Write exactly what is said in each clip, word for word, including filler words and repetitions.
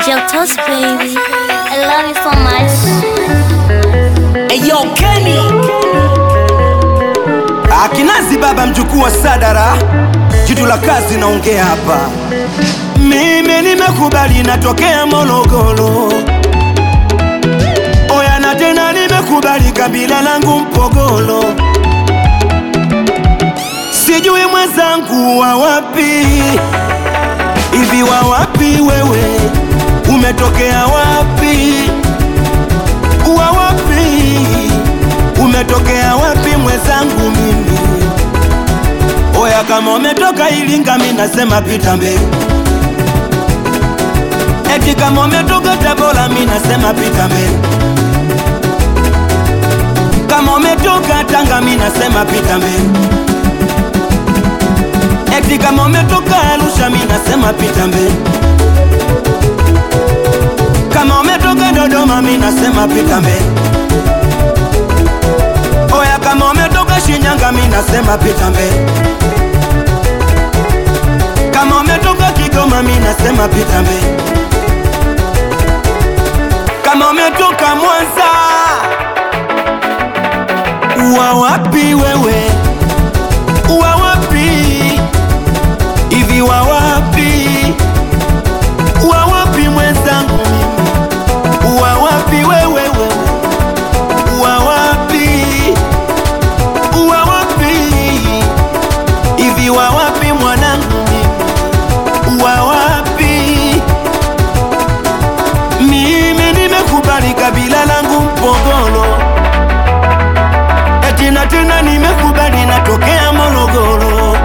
Jotos baby, I love you so much. Hey yo Kenny, akinazi baba mjukuu wa Sadara, jitu la kazi naongea hapa. Mimi nimekubali natokea Morogoro, oya na tena nimekubali kabila langu Mpogolo. Sijui mwenzangu wa wapi, hivi wa wapi wewe, umetokea wapi? Wa wapi, umetokea wapi mwenzangu mimi? Oya kama umetoka Iringa mimi nasema pita mbele. Eti kama umetoka Tabora mimi nasema pita mbele. Kama umetoka Tanga mimi nasema pita mbele. Eti kama umetoka Arusha mimi nasema pita mbele. Kama umetoka Dodoma mimi nasema pita mbele. Oya kama umetoka Shinyanga mimi nasema pita mbele. Kama umetoka Kigoma mimi nasema pita mbele. Kama umetoka Mwanza, wa wapi wewe? Wa wapi? Hivi wa wapi? Wa wapi mwenzangu mimi? Wa wapi wewe wewe? Wa wapi? Wa wapi? Hivi wa wapi mwanangu mimi? Wa wapi? Mimi nimekubali kabila langu Mpogolo, eti na tena nimekubali natokea Morogoro.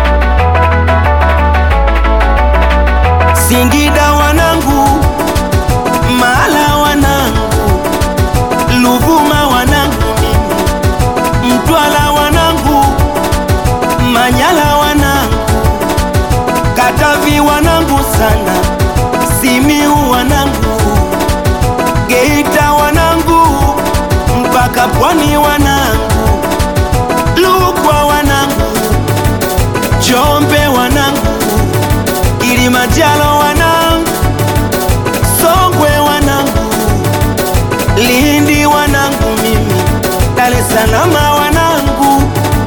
Singida wanangu, Mala wanangu, Luvuma wanangu mimi, Mtwala wanangu, Manyala wanangu, Katavi wanangu sana, Simiu wanangu, Geita wanangu, mpaka Pwani wanangu, Lukwa wanangu, Njombe wanangu, Kilimanjaro wanangu, Songwe wanangu, Lindi wanangu mimi, Dar es Salaam wanangu.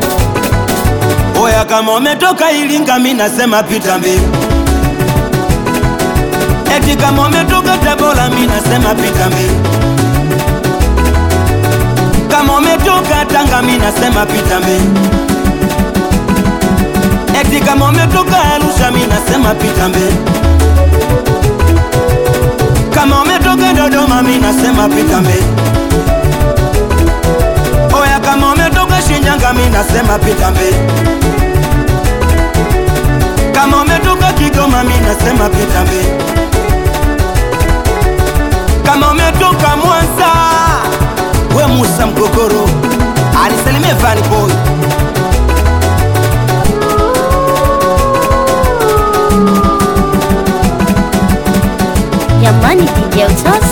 Oya kama umetoka Iringa mimi nasema pita mbele. Eti kama umetoka Tabora mimi nasema pita mbele. Kama umetoka Tanga mimi nasema pita mbele. Eti kama umetoka Arusha mimi nasema pita mbele. Kama umetoka Dodoma mimi nasema pita mbele. Oya kama umetoka Shinyanga mimi nasema pita mbele. Kama umetoka Kigoma mimi nasema pita mbele. Kama umetoka Mwanza, we Musa Mgogoro, anisalimie Vanny Boy. Yamani D J Jotos.